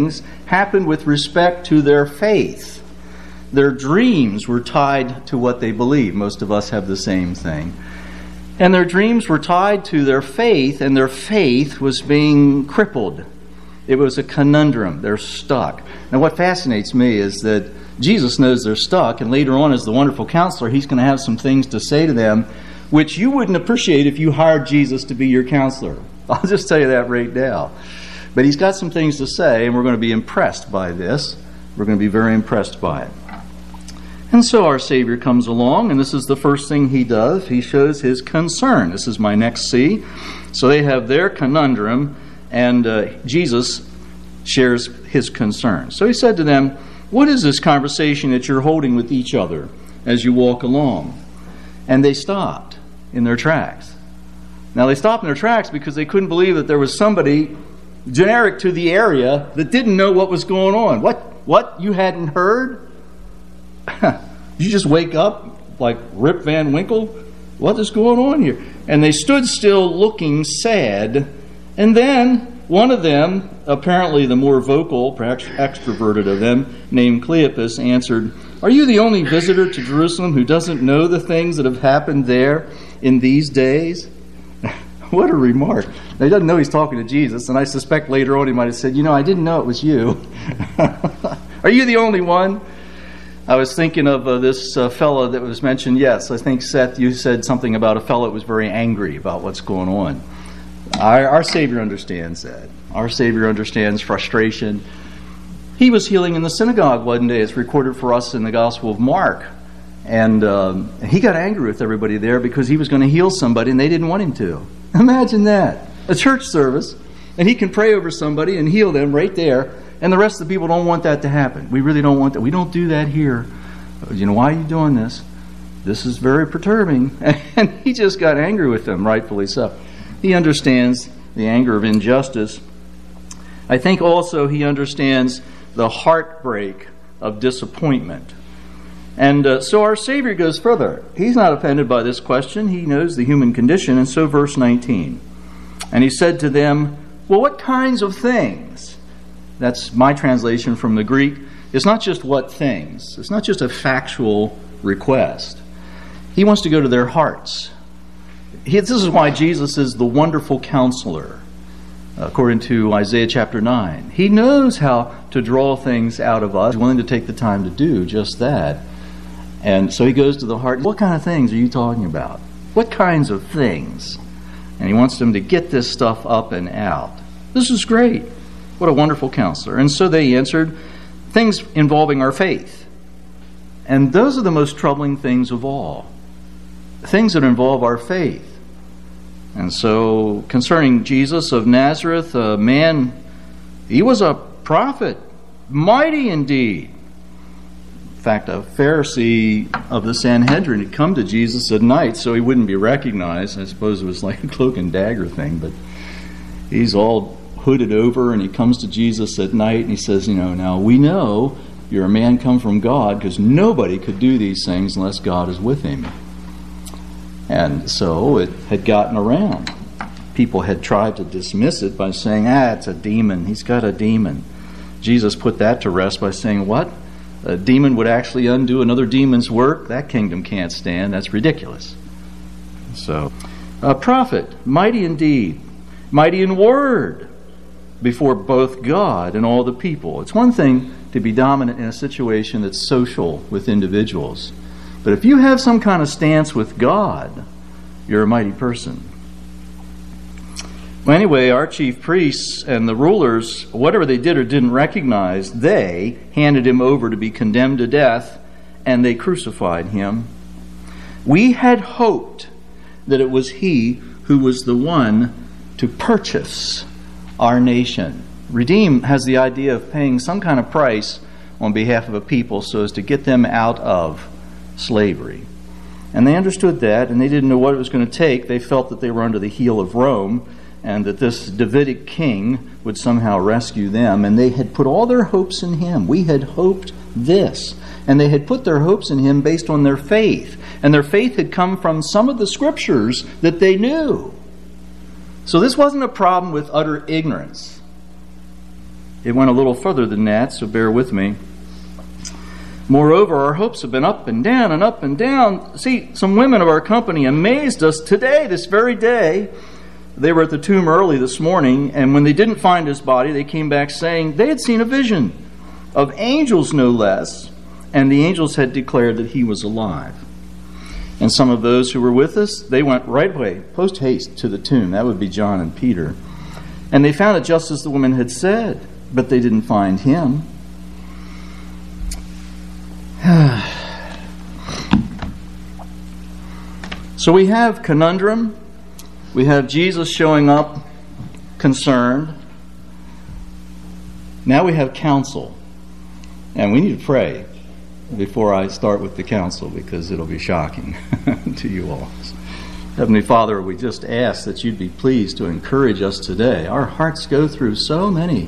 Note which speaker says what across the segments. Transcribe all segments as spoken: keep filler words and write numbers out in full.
Speaker 1: things happened with respect to their faith. Their dreams were tied to what they believed. Most of us have the same thing. And their dreams were tied to their faith, and their faith was being crippled. It was a conundrum. They're stuck. Now, what fascinates me is that Jesus knows they're stuck, and later on as the wonderful counselor, he's going to have some things to say to them which you wouldn't appreciate if you hired Jesus to be your counselor. I'll just tell you that right now. But he's got some things to say, and we're going to be impressed by this. We're going to be very impressed by it. And so our Savior comes along, and this is the first thing he does. He shows his concern. This is my next C. So they have their conundrum, and uh, Jesus shares his concern. So he said to them, "What is this conversation that you're holding with each other as you walk along?" And they stopped in their tracks. Now they stopped in their tracks because they couldn't believe that there was somebody generic to the area that didn't know what was going on. What? What? You hadn't heard? You just wake up like Rip Van Winkle? What is going on here? And they stood still looking sad. And then one of them, apparently the more vocal, perhaps extroverted of them, named Cleopas, answered, "Are you the only visitor to Jerusalem who doesn't know the things that have happened there in these days?" What a remark. Now, he doesn't know he's talking to Jesus, and I suspect later on he might have said, "You know, I didn't know it was you." Are you the only one? I was thinking of uh, this uh, fellow that was mentioned. Yes, I think, Seth, you said something about a fellow that was very angry about what's going on. Our, our Savior understands that. Our Savior understands frustration. He was healing in the synagogue one day. It's recorded for us in the Gospel of Mark. And um, he got angry with everybody there because he was going to heal somebody and they didn't want him to. Imagine that. A church service, and he can pray over somebody and heal them right there, and the rest of the people don't want that to happen. We really don't want that. We don't do that here. You know, why are you doing this? This is very perturbing. And he just got angry with them, rightfully so. He understands the anger of injustice. I think also he understands the heartbreak of disappointment. And uh, so our Savior goes further. He's not offended by this question. He knows the human condition. And so verse nineteen. "And he said to them, 'Well, what kinds of things?'" That's my translation from the Greek. It's not just what things. It's not just a factual request. He wants to go to their hearts. He, this is why Jesus is the wonderful counselor, according to Isaiah chapter nine. He knows how to draw things out of us. He's willing to take the time to do just that. And so he goes to the heart. What kind of things are you talking about? What kinds of things? And he wants them to get this stuff up and out. This is great. What a wonderful counselor. And so they answered, things involving our faith. And those are the most troubling things of all. Things that involve our faith. And so concerning Jesus of Nazareth, a man, he was a prophet, mighty indeed. In fact, a Pharisee of the Sanhedrin had come to Jesus at night so he wouldn't be recognized. I suppose it was like a cloak and dagger thing, but he's all hooded over and he comes to Jesus at night and he says, you know, now we know you're a man come from God because nobody could do these things unless God is with him. And so it had gotten around. People had tried to dismiss it by saying, ah, it's a demon. He's got a demon. Jesus put that to rest by saying, what? A demon would actually undo another demon's work? That kingdom can't stand. That's ridiculous. So, a prophet, mighty indeed, mighty in word, before both God and all the people. It's one thing to be dominant in a situation that's social with individuals. But if you have some kind of stance with God, you're a mighty person. Well, anyway, our chief priests and the rulers, whatever they did or didn't recognize, they handed him over to be condemned to death, and they crucified him. We had hoped that it was he who was the one to purchase our nation. Redeem has the idea of paying some kind of price on behalf of a people so as to get them out of slavery. And they understood that, and they didn't know what it was going to take. They felt that they were under the heel of Rome, and that this Davidic king would somehow rescue them, and they had put all their hopes in him. We had hoped this. And they had put their hopes in him based on their faith. And their faith had come from some of the scriptures that they knew. So this wasn't a problem with utter ignorance. it went a little further than that, so bear with me. Moreover, our hopes have been up and down and up and down. See, some women of our company amazed us today, this very day. They were at the tomb early this morning, and when they didn't find his body, they came back saying they had seen a vision of angels, no less, and the angels had declared that he was alive. And some of those who were with us, they went right away, post haste, to the tomb. That would be John and Peter. And they found it just as the woman had said, but they didn't find him. So we have conundrum. We have Jesus showing up concerned. Now we have counsel. And we need to pray before I start with the counsel, because it'll be shocking to you all. Heavenly Father, we just ask that you'd be pleased to encourage us today. Our hearts go through so many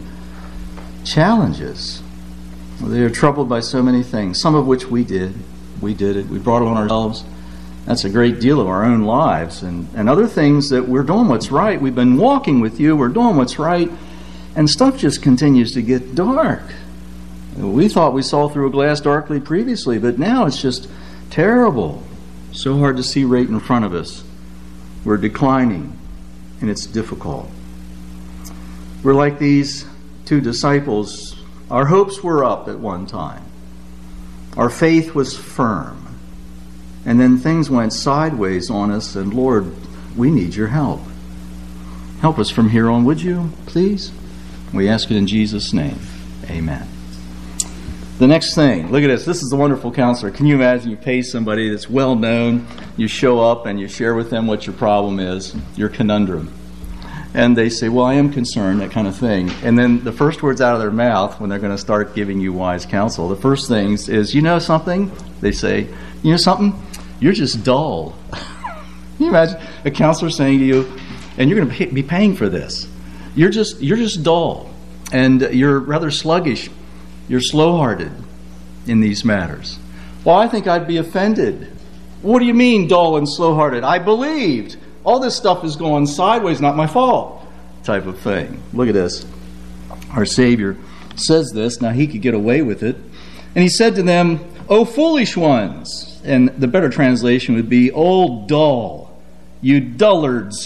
Speaker 1: challenges. They are troubled by so many things, some of which we did. We did it. We brought it on ourselves. That's a great deal of our own lives. And, and other things that we're doing what's right. We've been walking with you. We're doing what's right. And stuff just continues to get dark. We thought we saw through a glass darkly previously, but now it's just terrible. So hard to see right in front of us. We're declining, and it's difficult. We're like these two disciples. Our hopes were up at one time. Our faith was firm. And then things went sideways on us, and Lord, we need your help. Help us from here on, would you, please? We ask it in Jesus' name. Amen. The next thing, look at this. This is a wonderful counselor. Can you imagine you pay somebody that's well known, you show up and you share with them what your problem is, your conundrum. And they say, well, I am concerned, that kind of thing. And then the first words out of their mouth when they're going to start giving you wise counsel, the first things is, you know something? They say, you know something? You're just dull. Can you imagine a counselor saying to you, and you're going to pay, be paying for this. You're just you're just dull, and you're rather sluggish. You're slow-hearted in these matters. Well, I think I'd be offended. What do you mean, dull and slow-hearted? I believed. All this stuff is going sideways, not my fault, type of thing. Look at this. Our Savior says this. Now, he could get away with it. And he said to them, O foolish ones. And the better translation would be, O dull, you dullards.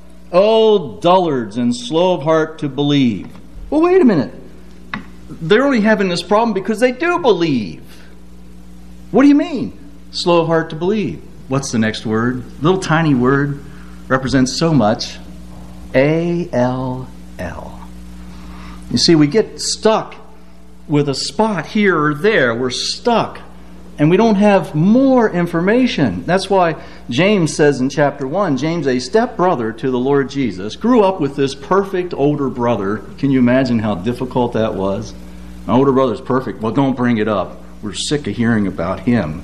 Speaker 1: O dullards and slow of heart to believe. Well, wait a minute. They're only having this problem because they do believe. What do you mean? Slow of heart to believe. What's the next word? Little tiny word represents so much. A L L. You see, we get stuck with a spot here or there. We're stuck. And we don't have more information. That's why James says in chapter one, James, a stepbrother to the Lord Jesus, grew up with this perfect older brother. Can you imagine how difficult that was? My older brother's perfect. Well, don't bring it up. We're sick of hearing about him.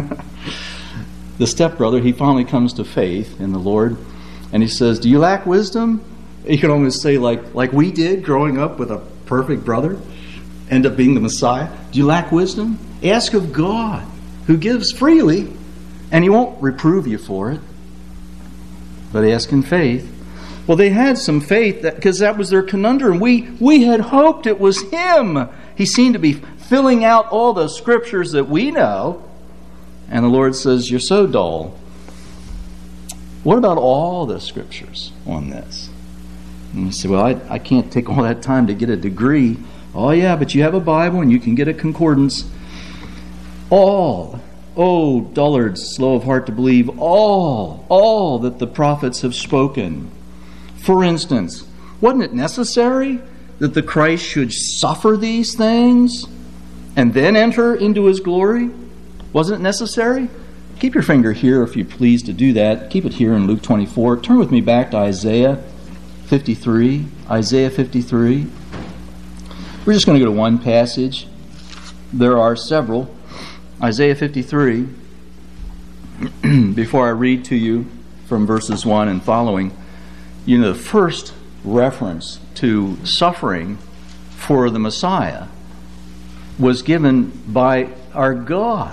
Speaker 1: The stepbrother, he finally comes to faith in the Lord. And he says, do you lack wisdom? You can almost say like, like we did growing up with a perfect brother. End up being the Messiah. Do you lack wisdom? Ask of God, who gives freely, and he won't reprove you for it. But ask in faith. Well, they had some faith because that, that was their conundrum. We, we had hoped it was him. He seemed to be filling out all the scriptures that we know. And the Lord says, you're so dull. What about all the scriptures on this? And you say, well, I, I can't take all that time to get a degree. Oh, yeah, but you have a Bible and you can get a concordance. All, oh, dullards, slow of heart to believe, all, all that the prophets have spoken. For instance, wasn't it necessary that the Christ should suffer these things and then enter into his glory? Wasn't it necessary? Keep your finger here if you please to do that. Keep it here in Luke twenty-four. Turn with me back to Isaiah fifty-three. Isaiah fifty-three. We're just going to go to one passage. There are several. Isaiah fifty-three. Before I read to you from verses one and following, you know, the first reference to suffering for the Messiah was given by our God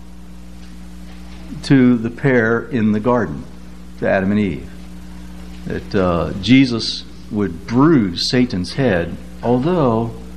Speaker 1: to the pair in the garden, to Adam and Eve. That uh, Jesus would bruise Satan's head, although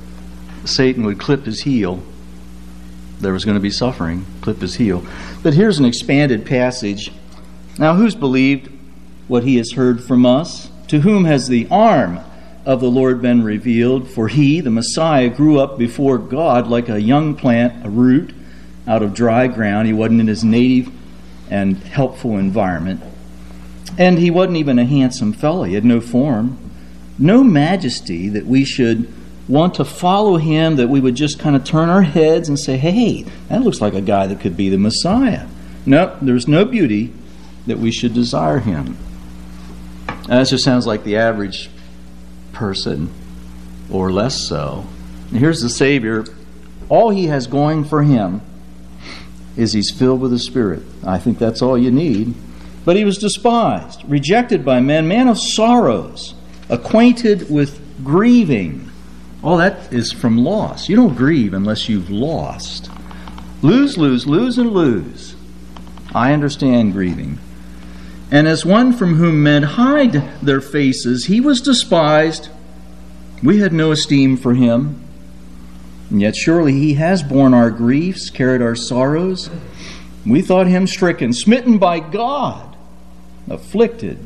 Speaker 1: Satan would clip his heel. There was going to be suffering, clip his heel. But here's an expanded passage. Now, who's believed what he has heard from us? To whom has the arm of the Lord been revealed? For he, the Messiah, grew up before God like a young plant, a root, out of dry ground. He wasn't in his native and helpful environment. And he wasn't even a handsome fellow. He had no form, no majesty that we should want to follow him, that we would just kind of turn our heads and say, hey, that looks like a guy that could be the Messiah. No, there's no beauty that we should desire him. That just sounds like the average person, or less so. And here's the Savior. All he has going for him is he's filled with the Spirit. I think that's all you need. But he was despised, rejected by men, man of sorrows, acquainted with grieving. All that is from loss. You don't grieve unless you've lost. Lose, lose, lose, and lose. I understand grieving. And as one from whom men hide their faces, he was despised. We had no esteem for him. And yet surely he has borne our griefs, carried our sorrows. We thought him stricken, smitten by God, afflicted.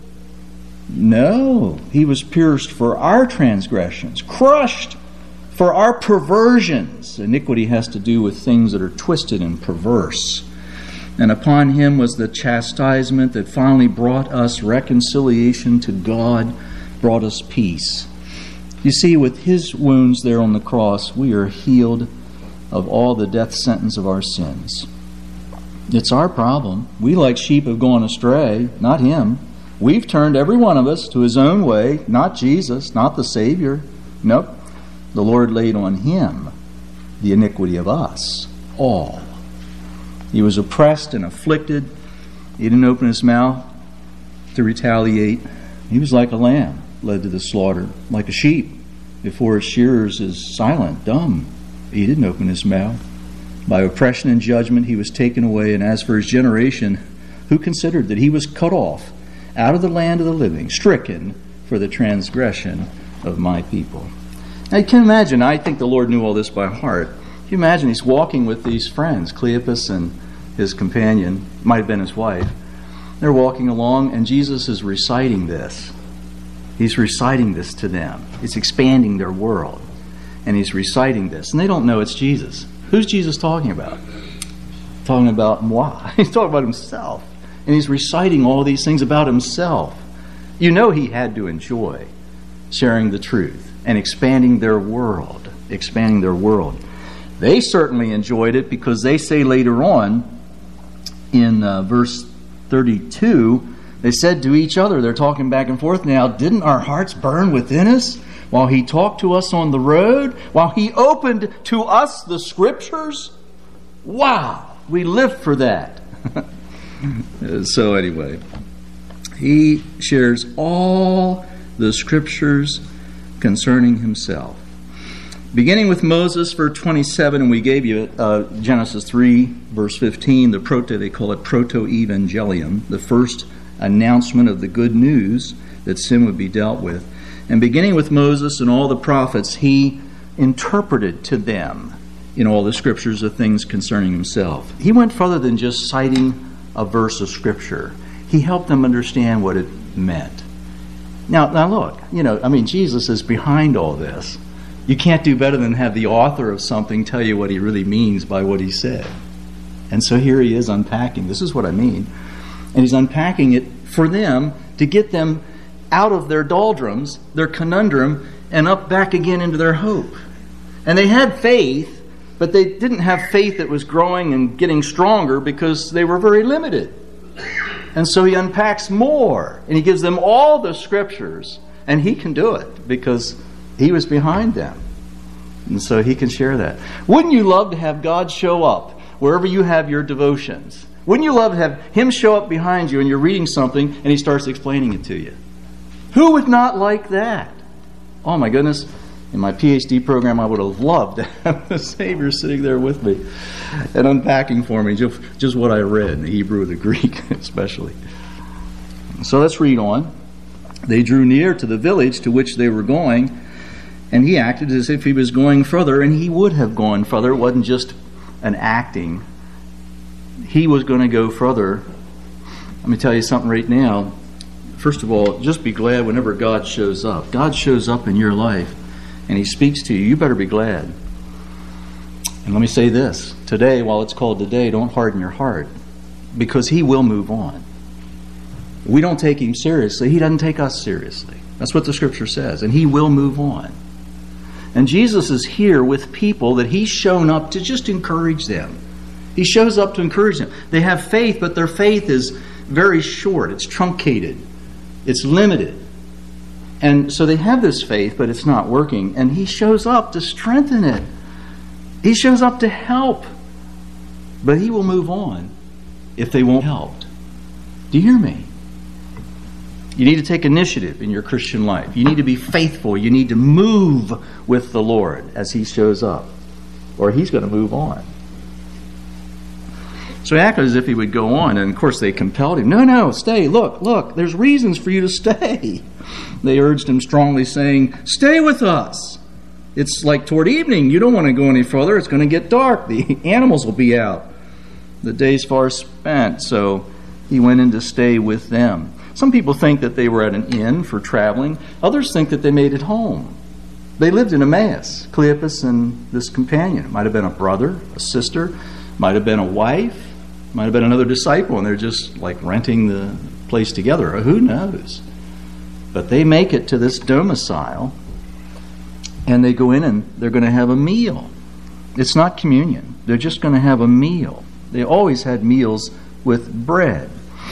Speaker 1: No, he was pierced for our transgressions, crushed for our perversions. Iniquity has to do with things that are twisted and perverse. And upon him was the chastisement that finally brought us reconciliation to God, brought us peace. You see, with his wounds there on the cross, we are healed of all the death sentence of our sins. It's our problem. We, like sheep, have gone astray, not him. We've turned, every one of us, to his own way, not Jesus, not the Savior. Nope. The Lord laid on him the iniquity of us, all. He was oppressed and afflicted. He didn't open his mouth to retaliate. He was like a lamb led to the slaughter, like a sheep before its shearers is silent, dumb. He didn't open his mouth. By oppression and judgment he was taken away, and as for his generation, who considered that he was cut off out of the land of the living, stricken for the transgression of my people. Now you can imagine, I think the Lord knew all this by heart. Can you imagine he's walking with these friends, Cleopas and his companion, might have been his wife. They're walking along and Jesus is reciting this. He's reciting this to them. It's expanding their world. And he's reciting this. And they don't know it's Jesus. Who's Jesus talking about? Talking about moi. He's talking about himself. And he's reciting all these things about himself. You know he had to enjoy sharing the truth and expanding their world. Expanding their world. They certainly enjoyed it, because they say later on in uh, verse thirty-two, they said to each other, they're talking back and forth now, didn't our hearts burn within us while he talked to us on the road, while he opened to us the Scriptures? Wow, we lived for that. So anyway, he shares all the Scriptures concerning himself. Beginning with Moses, verse twenty-seven, and we gave you uh, Genesis three, verse fifteen, the proto, they call it proto-evangelium, the first announcement of the good news that sin would be dealt with. And beginning with Moses and all the prophets, he interpreted to them in all the Scriptures the things concerning himself. He went further than just citing a verse of Scripture. He helped them understand what it meant. Now, now look, you know, I mean, Jesus is behind all this. You can't do better than have the author of something tell you what he really means by what he said. And so here he is unpacking. This is what I mean. And he's unpacking it for them to get them out of their doldrums, their conundrum, and up back again into their hope. And they had faith, but they didn't have faith that was growing and getting stronger because they were very limited. And so he unpacks more, and he gives them all the Scriptures, and he can do it because he was behind them. And so he can share that. Wouldn't you love to have God show up wherever you have your devotions? Wouldn't you love to have him show up behind you and you're reading something and he starts explaining it to you? Who would not like that? Oh my goodness. In my P H D program, I would have loved to have the Savior sitting there with me and unpacking for me just, just what I read in the Hebrew or the Greek especially. So let's read on. They drew near to the village to which they were going, And he acted as if he was going further, and he would have gone further. It wasn't just an acting. He was going to go further. Let me tell you something right now. First of all, just be glad whenever God shows up. God shows up in your life, and he speaks to you. You better be glad. And let me say this. Today, while it's called today, don't harden your heart, because he will move on. We don't take him seriously. He doesn't take us seriously. That's what the Scripture says. And he will move on. And Jesus is here with people that he's shown up to just encourage them. He shows up to encourage them. They have faith, but their faith is very short. It's truncated. It's limited. And so they have this faith, but it's not working. And he shows up to strengthen it. He shows up to help. But he will move on if they won't help. Do you hear me? You need to take initiative in your Christian life. You need to be faithful. You need to move with the Lord as he shows up, or he's going to move on. So he acted as if he would go on, and of course they compelled him. No, no, stay. Look, look, there's reasons for you to stay. They urged him strongly, saying, stay with us. It's like toward evening. You don't want to go any further. It's going to get dark. The animals will be out. The day's far spent. So he went in to stay with them. Some people think that they were at an inn for traveling. Others think that they made it home. They lived in Emmaus, Cleopas and this companion. It might have been a brother, a sister, might have been a wife, might have been another disciple, and they're just like renting the place together. Or who knows? But they make it to this domicile, and they go in and they're going to have a meal. It's not communion. They're just going to have a meal. They always had meals with bread.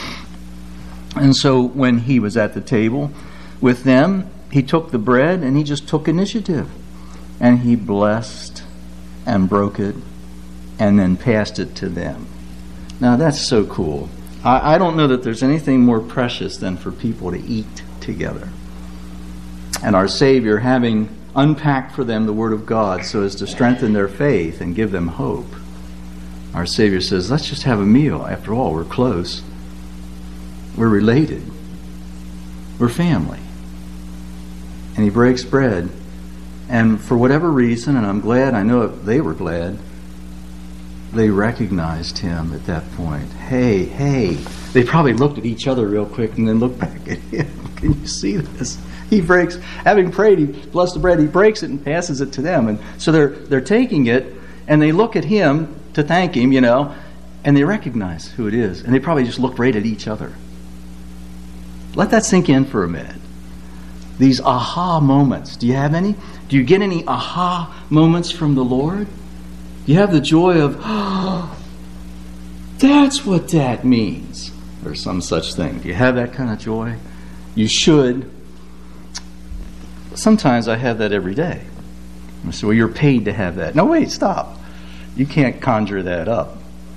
Speaker 1: And so when he was at the table with them, he took the bread and he just took initiative. And he blessed and broke it and then passed it to them. Now that's so cool. I, I don't know that there's anything more precious than for people to eat together. And our Savior, having unpacked for them the Word of God so as to strengthen their faith and give them hope, our Savior says, let's just have a meal. After all, we're close. We're related. We're family. And he breaks bread. And for whatever reason, and I'm glad, I know they were glad, they recognized him at that point. Hey, hey. They probably looked at each other real quick and then looked back at him. Can you see this? He breaks, having prayed, he blessed the bread, he breaks it and passes it to them. And so they're they're taking it, and they look at him to thank him, you know, and they recognize who it is. And they probably just look right at each other. Let that sink in for a minute. These aha moments. Do you have any? Do you get any aha moments from the Lord? Do you have the joy of, oh, that's what that means, or some such thing? Do you have that kind of joy? You should. Sometimes I have that every day. I say, well, you're paid to have that. No, wait, stop. You can't conjure that up.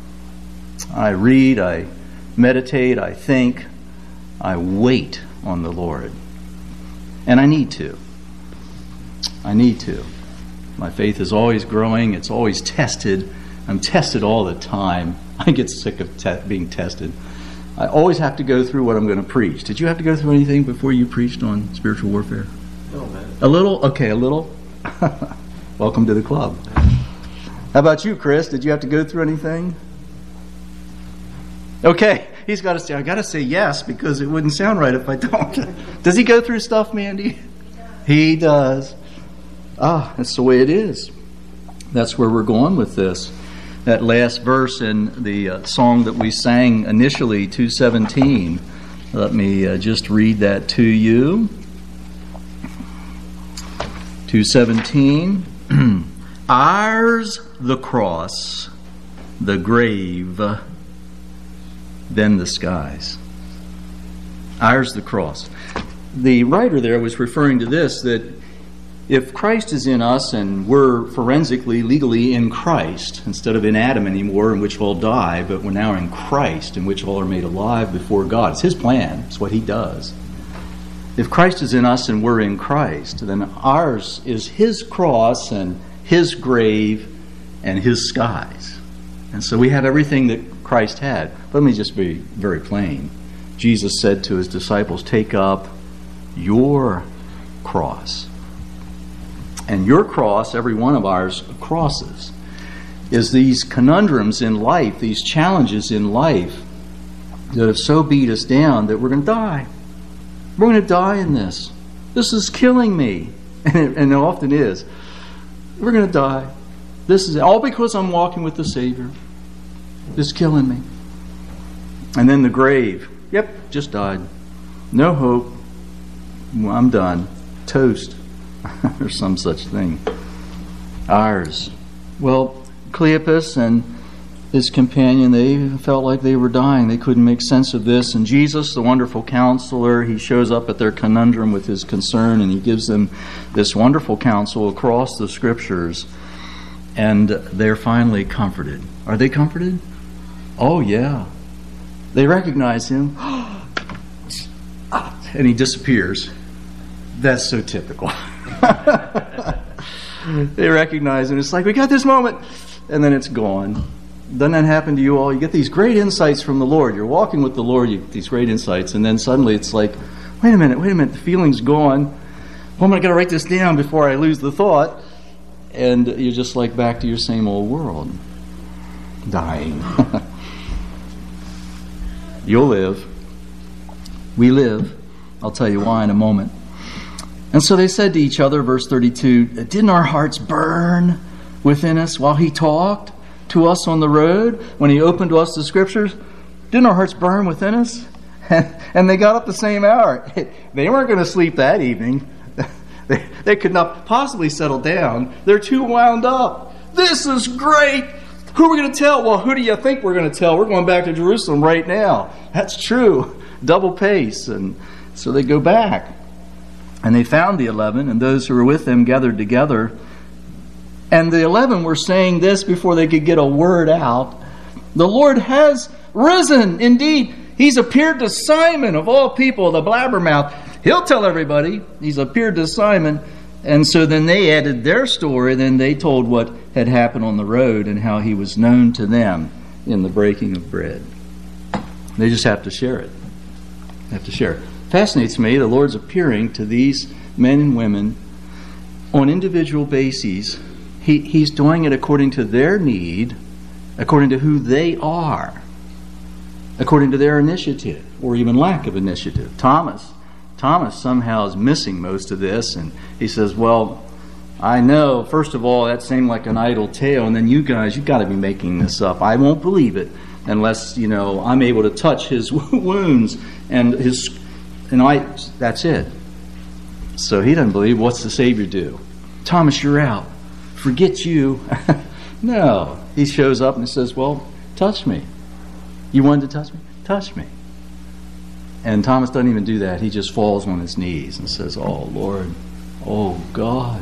Speaker 1: I read, I meditate, I think, I wait on the Lord. And I need to. I need to. My faith is always growing. It's always tested. I'm tested all the time. I get sick of te- being tested. I always have to go through what I'm going to preach. Did you have to go through anything before you preached on spiritual warfare?
Speaker 2: No, man.
Speaker 1: A little? Okay, a little. Welcome to the club. How about you, Chris? Did you have to go through anything? Okay. He's got to say, I got to say yes, because it wouldn't sound right if I don't. Does he go through stuff, Mandy? He does. Ah, that's the way it is. That's where we're going with this. That last verse in the uh, song that we sang initially, two seventeen. Let me uh, just read that to you. two seventeen. Ours the cross, the grave, then the skies. Ours the cross. The writer there was referring to this, that if Christ is in us and we're forensically, legally in Christ, instead of in Adam anymore, in which all die, but we're now in Christ, in which all are made alive before God. It's His plan. It's what He does. If Christ is in us and we're in Christ, then ours is His cross and His grave and His skies. And so we have everything that Christ had. Let me just be very plain. Jesus said to His disciples, take up your cross. And your cross, every one of ours crosses, is these conundrums in life, these challenges in life that have so beat us down that we're going to die. We're going to die in this. This is killing me. And it, and it often is. We're going to die. This is all because I'm walking with the Savior. It's killing me. And then the grave. Yep, just died. No hope. I'm done. Toast. Or some such thing. Ours. Well, Cleopas and his companion, they felt like they were dying. They couldn't make sense of this. And Jesus, the wonderful counselor, he shows up at their conundrum with his concern, and he gives them this wonderful counsel across the Scriptures. And they're finally comforted. Are they comforted? Oh, yeah. They recognize him. And he disappears. That's so typical. They recognize him. It's like, we got this moment. And then it's gone. Doesn't that happen to you all? You get these great insights from the Lord. You're walking with the Lord, you get these great insights, and then suddenly it's like, wait a minute, wait a minute, the feeling's gone. Well, I'm going to write this down before I lose the thought. And you're just like back to your same old world. Dying. You'll live. We live. I'll tell you why in a moment. And so they said to each other, verse thirty-two, didn't our hearts burn within us while he talked to us on the road, when he opened to us the Scriptures? Didn't our hearts burn within us? And they got up the same hour. They weren't going to sleep that evening. They, they could not possibly settle down. They're too wound up. This is great. Who are we going to tell? Well, who do you think we're going to tell? We're going back to Jerusalem right now. That's true. Double pace. And so they go back. And they found the eleven, and those who were with them gathered together. And the eleven were saying this before they could get a word out. The Lord has risen. Indeed, he's appeared to Simon, of all people, the blabbermouth. He'll tell everybody. He's appeared to Simon. And so then they added their story. Then they told what had happened on the road and how he was known to them in the breaking of bread. They just have to share it. They have to share it. Fascinates me, the Lord's appearing to these men and women on individual bases. He, he's doing it according to their need, according to who they are, according to their initiative, or even lack of initiative. Thomas, Thomas somehow is missing most of this, and he says, well, I know, first of all, that seemed like an idle tale, and then you guys, you've got to be making this up. I won't believe it unless, you know, I'm able to touch his wounds and his... And I, that's it. So he doesn't believe. What's the Savior do? Thomas, you're out. Forget you. No. He shows up and says, well, touch me. You wanted to touch me? Touch me. And Thomas doesn't even do that. He just falls on his knees and says, oh, Lord. Oh, God.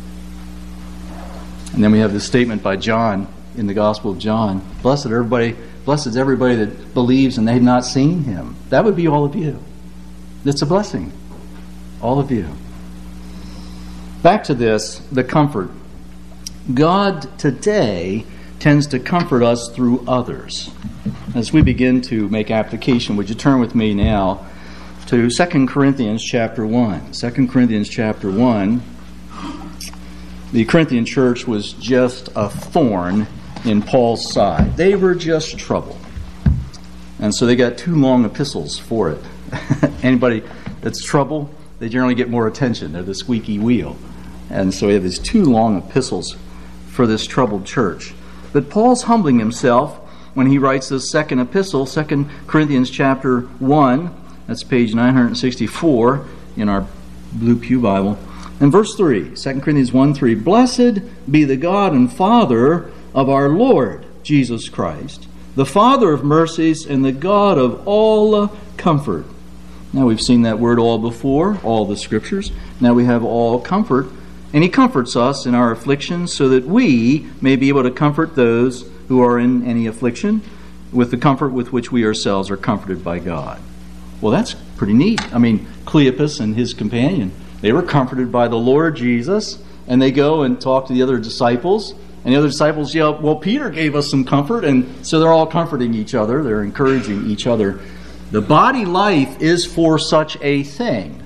Speaker 1: And then we have this statement by John in the Gospel of John. Blessed everybody, blessed is everybody that believes and they've not seen him. That would be all of you. It's a blessing. All of you. Back to this, the comfort. God today tends to comfort us through others. As we begin to make application, would you turn with me now to Second Corinthians chapter one. Second Corinthians chapter one. The Corinthian church was just a thorn in Paul's side. They were just trouble. And so they got two long epistles for it. Anybody that's trouble, they generally get more attention. They're the squeaky wheel. And so we have these two long epistles for this troubled church. But Paul's humbling himself when he writes this second epistle, Second Corinthians chapter one. That's page nine sixty-four in our Blue Pew Bible. And verse three, Second Corinthians one three, Blessed be the God and Father of our Lord Jesus Christ, the Father of mercies and the God of all comfort. Now we've seen that word all before, all the Scriptures. Now we have all comfort. And he comforts us in our afflictions so that we may be able to comfort those who are in any affliction with the comfort with which we ourselves are comforted by God. Well, that's pretty neat. I mean, Cleopas and his companion, they were comforted by the Lord Jesus, and they go and talk to the other disciples. And the other disciples yell, well, Peter gave us some comfort. And so they're all comforting each other. They're encouraging each other. The body life is for such a thing.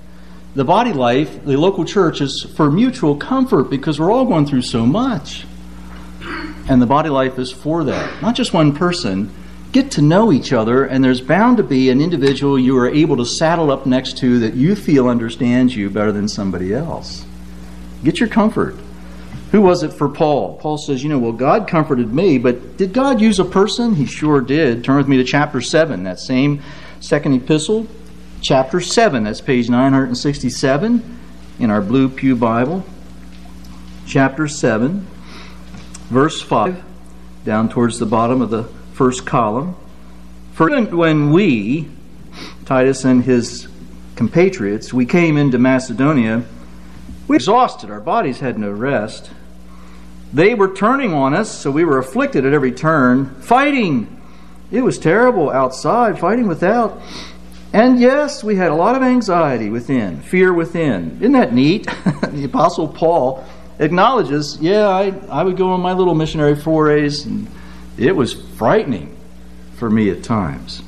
Speaker 1: The body life, the local church, is for mutual comfort because we're all going through so much. And the body life is for that. Not just one person. Get to know each other, and there's bound to be an individual you are able to saddle up next to that you feel understands you better than somebody else. Get your comfort. Who was it for Paul? Paul says, you know, well, God comforted me, but did God use a person? He sure did. Turn with me to chapter seven, that same second epistle. Chapter seven, that's page nine sixty-seven in our Blue Pew Bible. Chapter seven, verse five, down towards the bottom of the first column. For when we, Titus and his compatriots, we came into Macedonia, we were exhausted, our bodies had no rest. They were turning on us, so we were afflicted at every turn, fighting. It was terrible outside, fighting without. And yes, we had a lot of anxiety within, fear within. Isn't that neat? The Apostle Paul acknowledges, yeah, I, I would go on my little missionary forays, and it was frightening for me at times.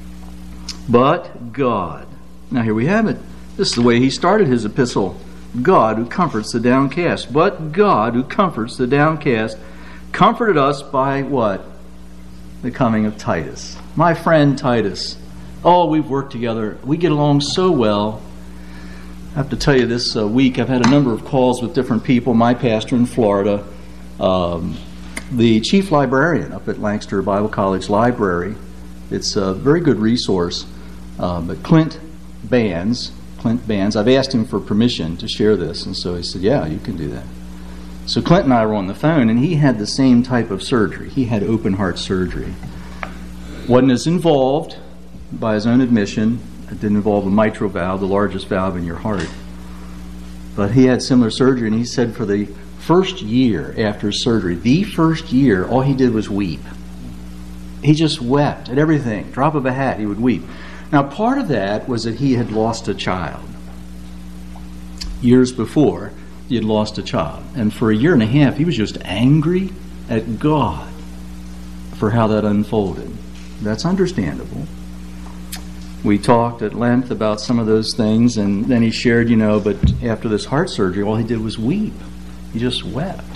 Speaker 1: But God. Now here we have it. This is the way he started his epistle. God who comforts the downcast. But God who comforts the downcast comforted us by what? The coming of Titus. My friend Titus. Oh, we've worked together. We get along so well. I have to tell you, this uh, week I've had a number of calls with different people. My pastor in Florida, um, the chief librarian up at Lancaster Bible College Library. It's a very good resource. Uh, but Clint Bands, Clint Bands, I've asked him for permission to share this, and so he said, yeah, you can do that. So Clint and I were on the phone, and he had the same type of surgery. He had open heart surgery. Wasn't as involved, by his own admission. It didn't involve a mitral valve, the largest valve in your heart. But he had similar surgery, and he said for the first year after his surgery, the first year, all he did was weep. He just wept at everything. Drop of a hat, he would weep. Now, part of that was that he had lost a child. Years before, he had lost a child. And for a year and a half, he was just angry at God for how that unfolded. That's understandable. We talked at length about some of those things, and then he shared, you know, but after this heart surgery, all he did was weep. He just wept.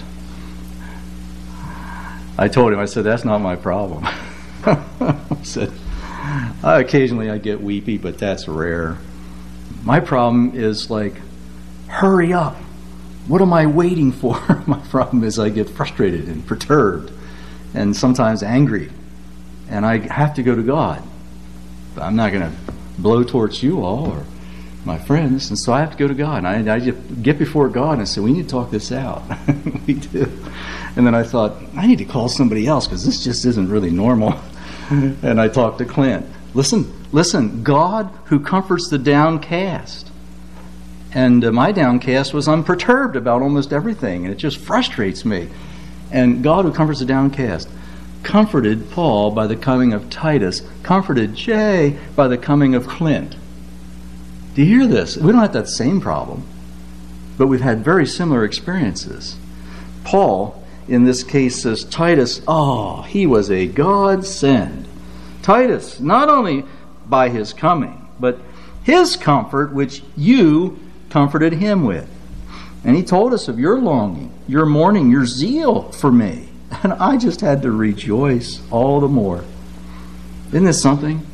Speaker 1: I told him, I said, that's not my problem. I said, I, occasionally I get weepy, but that's rare. My problem is like, hurry up. What am I waiting for? My problem is I get frustrated and perturbed and sometimes angry. And I have to go to God. I'm not going to blowtorch you all or my friends, and so I have to go to God. And I, I just get before God and say, we need to talk this out. We do. And then I thought, I need to call somebody else because this just isn't really normal. And I talked to Clint. Listen, listen, God who comforts the downcast. And uh, my downcast was I'm perturbed about almost everything, and it just frustrates me. And God who comforts the downcast comforted Paul by the coming of Titus, comforted Jay by the coming of Clint. Do you hear this? We don't have that same problem, but we've had very similar experiences. Paul, in this case, says Titus, oh, he was a godsend. Titus, not only by his coming, but his comfort, which you comforted him with. And he told us of your longing, your mourning, your zeal for me. And I just had to rejoice all the more. Isn't this something?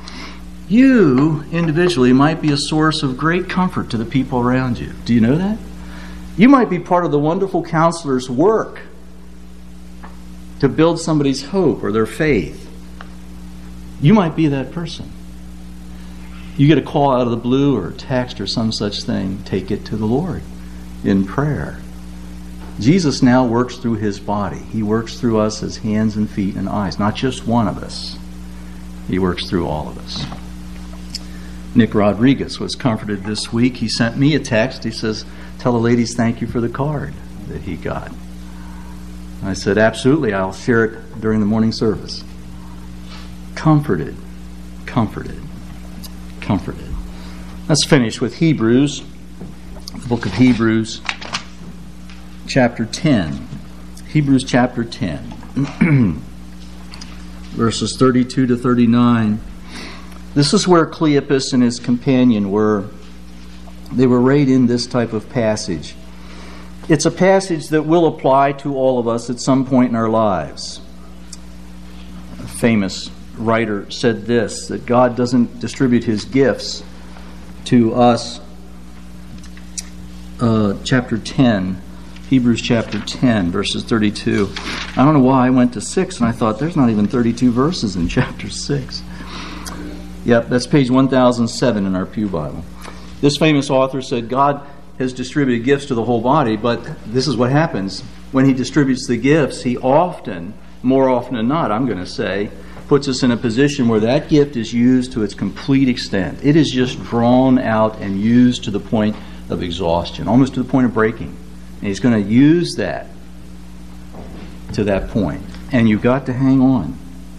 Speaker 1: You, individually, might be a source of great comfort to the people around you. Do you know that? You might be part of the wonderful counselor's work to build somebody's hope or their faith. You might be that person. You get a call out of the blue or a text or some such thing, take it to the Lord in prayer. Jesus now works through his body. He works through us as hands and feet and eyes, not just one of us. He works through all of us. Nick Rodriguez was comforted this week. He sent me a text. He says, tell the ladies thank you for the card that he got. I said, absolutely, I'll share it during the morning service. Comforted, comforted, comforted. Let's finish with Hebrews, the book of Hebrews, chapter ten. Hebrews chapter ten, verses thirty-two to thirty-nine. This is where Cleopas and his companion were They were right in this type of passage. It's a passage that will apply to all of us at some point in our lives. A famous writer said this, that God doesn't distribute his gifts to us. Uh, chapter ten, Hebrews chapter ten, verses thirty-two. I don't know why I went to six, and I thought there's not even thirty-two verses in chapter six. Yep, that's page one thousand seven in our Pew Bible. This famous author said God has distributed gifts to the whole body, but this is what happens. When he distributes the gifts, he often, more often than not, I'm going to say, puts us in a position where that gift is used to its complete extent. It is just drawn out and used to the point of exhaustion, almost to the point of breaking. And he's going to use that to that point. And you've got to hang on.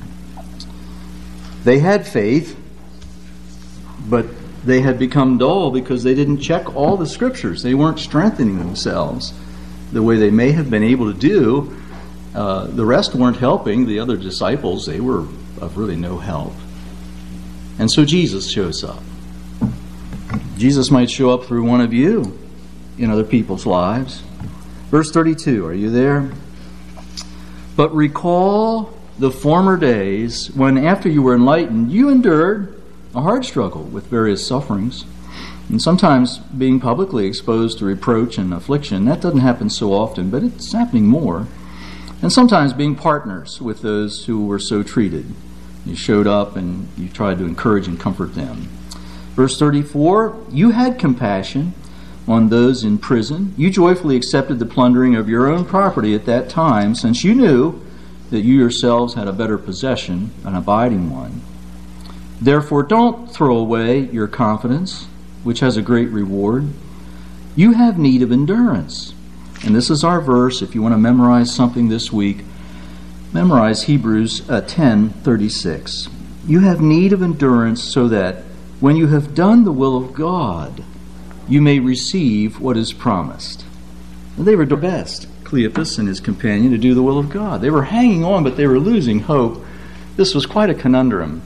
Speaker 1: They had faith, but they had become dull because they didn't check all the scriptures. They weren't strengthening themselves the way they may have been able to do. Uh, the rest weren't helping. The other disciples, they were of really no help. And so Jesus shows up. Jesus might show up through one of you in other people's lives. Verse thirty-two, are you there? But recall the former days when, after you were enlightened, you endured a hard struggle with various sufferings, and sometimes being publicly exposed to reproach and affliction. That doesn't happen so often, but it's happening more. And sometimes being partners with those who were so treated. You showed up and you tried to encourage and comfort them. Verse thirty-four, you had compassion on those in prison. You joyfully accepted the plundering of your own property at that time, since you knew that you yourselves had a better possession, an abiding one. Therefore, don't throw away your confidence, which has a great reward. You have need of endurance. And this is our verse. If you want to memorize something this week, memorize Hebrews uh, ten thirty-six. You have need of endurance so that when you have done the will of God, you may receive what is promised. And they were the best, Cleopas and his companion, to do the will of God. They were hanging on, but they were losing hope. This was quite a conundrum.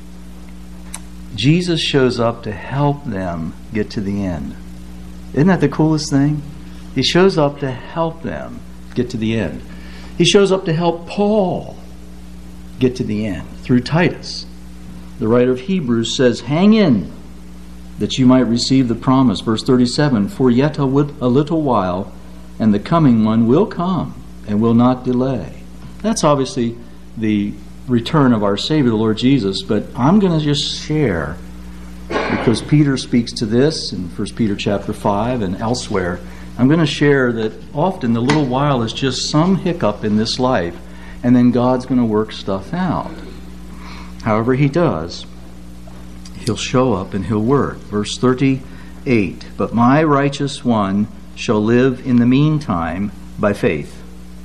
Speaker 1: Jesus shows up to help them get to the end. Isn't that the coolest thing? He shows up to help them get to the end. He shows up to help Paul get to the end through Titus. The writer of Hebrews says, hang in, that you might receive the promise. Verse thirty-seven, for yet a, wit- a little while, and the coming one will come and will not delay. That's obviously the return of our Savior, the Lord Jesus, but I'm going to just share, because Peter speaks to this in First Peter chapter five and elsewhere. I'm going to share that often the little while is just some hiccup in this life, and then God's going to work stuff out. However he does, he'll show up and he'll work. Verse thirty-eight, but my righteous one shall live in the meantime by faith.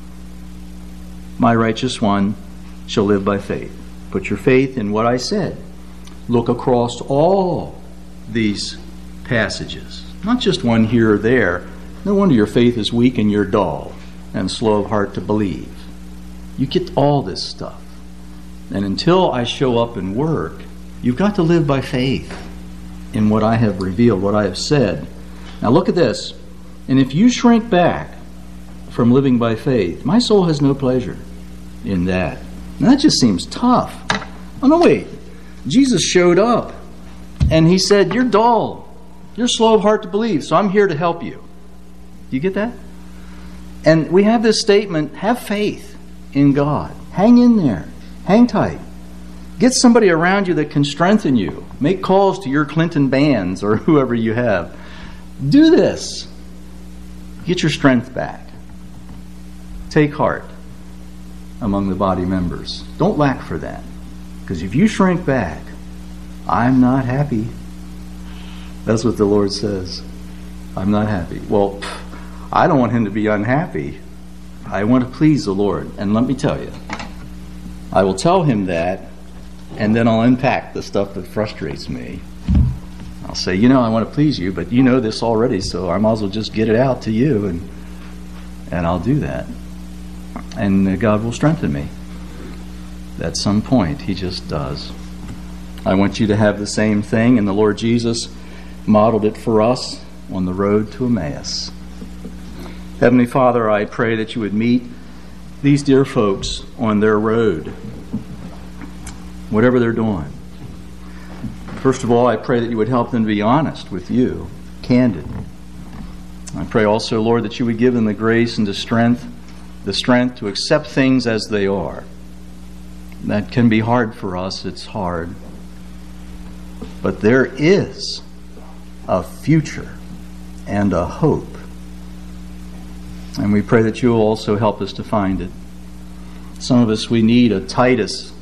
Speaker 1: My righteous one shall live by faith. Put your faith in what I said. Look across all these passages, not just one here or there. No wonder your faith is weak and you're dull and slow of heart to believe. You get all this stuff. And until I show up and work, you've got to live by faith in what I have revealed, what I have said. Now look at this. And if you shrink back from living by faith, my soul has no pleasure in that. Now that just seems tough. Oh no, wait. Jesus showed up and he said, you're dull. You're slow of heart to believe, so I'm here to help you. Do you get that? And we have this statement, have faith in God. Hang in there. Hang tight. Get somebody around you that can strengthen you. Make calls to your Clinton bands or whoever you have. Do this. Get your strength back. Take heart among the body members. Don't lack for that. Because if you shrink back, I'm not happy. That's what the Lord says. I'm not happy. Well, I don't want him to be unhappy. I want to please the Lord. And let me tell you, I will tell him that, and then I'll unpack the stuff that frustrates me. I'll say, you know, I want to please you, but you know this already, so I might as well just get it out to you, and and I'll do that. And God will strengthen me. At some point, he just does. I want you to have the same thing, and the Lord Jesus modeled it for us on the road to Emmaus. Heavenly Father, I pray that you would meet these dear folks on their road, whatever they're doing. First of all, I pray that you would help them to be honest with you, candid. I pray also, Lord, that you would give them the grace and the strength, the strength to accept things as they are. That can be hard for us. It's hard. But there is a future and a hope. And we pray that you will also help us to find it. Some of us, we need a Titus.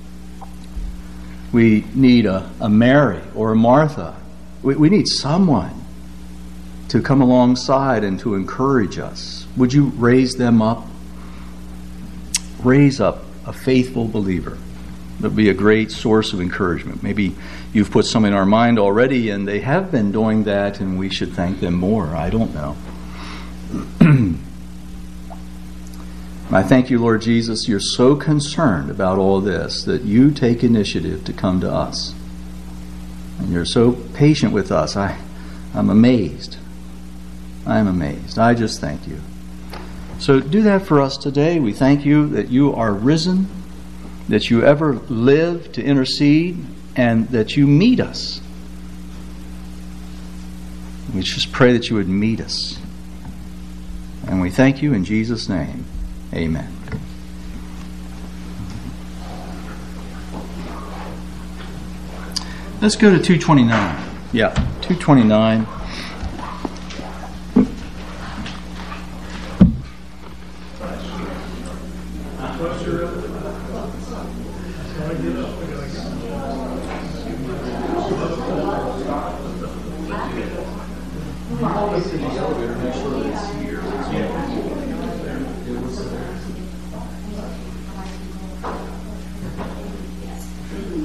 Speaker 1: We need a, a Mary or a Martha. We, we need someone to come alongside and to encourage us. Would you raise them up? Raise up a faithful believer. That would be a great source of encouragement. Maybe you've put some in our mind already, and they have been doing that, and we should thank them more. I don't know. I thank you, Lord Jesus, you're so concerned about all this that you take initiative to come to us. And you're so patient with us. I, I'm amazed. I'm amazed. I just thank you. So do that for us today. We thank you that you are risen, that you ever live to intercede, and that you meet us. We just pray that you would meet us. And we thank you in Jesus' name. Amen. Let's go to two twenty-nine. Yeah, two twenty-nine.